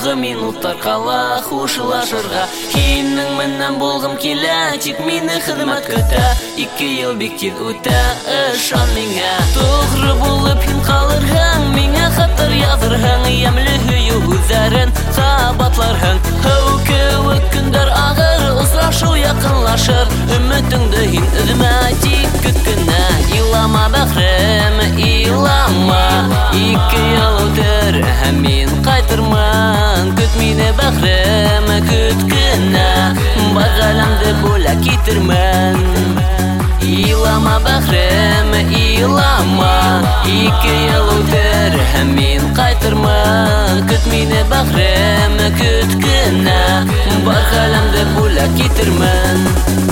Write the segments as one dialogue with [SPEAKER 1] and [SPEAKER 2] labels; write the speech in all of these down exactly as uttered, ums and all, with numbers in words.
[SPEAKER 1] соңғы минуттар кала хушылашырга. Кинең менен булгым килә, тик мине хезмәт көтә. Ике ел бик тиз үтә, ышан миңа. Тугры булып һин калырһың, миңа хатыр язырһың, ямьле һөю үзәрен кабатларһың. Һәү кеүек көндәр агыр, осрашу якынлашыр. Өметеңде һин өзмә, тик көт кенә. Илама бәгърем, илама. Ике ел үтер, һәм мин кайтырман. Көт мине бәгърем, көт кенә. Бар галәмде бүләк итермән. Илама бәгърем, илама. Ике ел үтер, һәм мин кайтырман. Көт мине бәгърем, көт кенә. Бар галәмде бүләк итермән.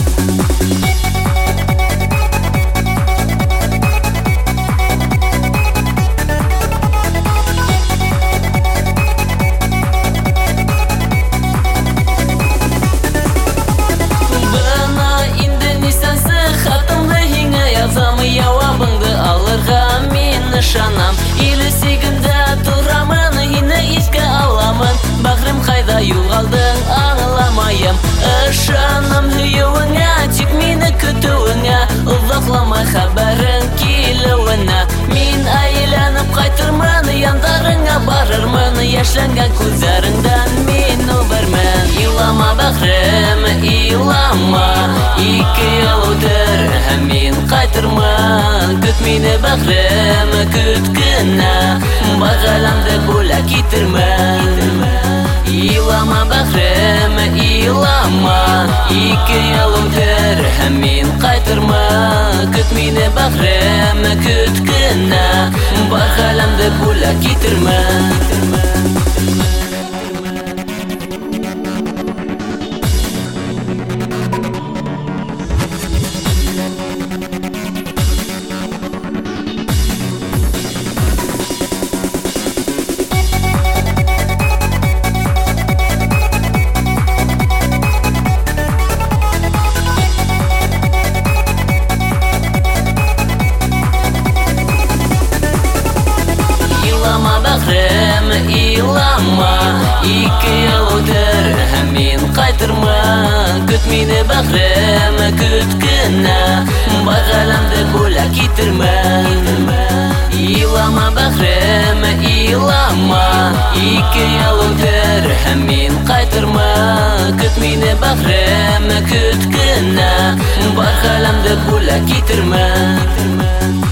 [SPEAKER 1] Явабыңды алырга мин ышанам. Иле сигендә турамын, һине искә аламын. Бәгърем кайда югалдың, аңламаем. Ышанам һөюеңә, тик мине көтүеңә. Озакламай хәбәрең килүенә. Мин әйләнеп кайтырмын, яндарыңа барырмын. Яшьләнгән күзләреңдән мин үбәрмен. Илама бәгърем, илама. Ике ел үтер, һәм мин кайтырман. Көт мине бәгърем, көт кенә. Бар галәмде бүләк итермән. Илама бәгърем, илама. Ике ел үтер, һәм мин кайтырман. Көт мине бәгърем, көт кенә. Бар галәмде бүләк итермән. Илама, ике ел үтер, һәм мин кайтырман. Көт мине бәгърем, көт кенә. Бар галәмде бүләк итермән. Илама бәгърем, илама. Ике ел үтер, һәм мин кайтырман. Көт мине бәгърем, көт кенә. Бар галәмде бүләк итермән.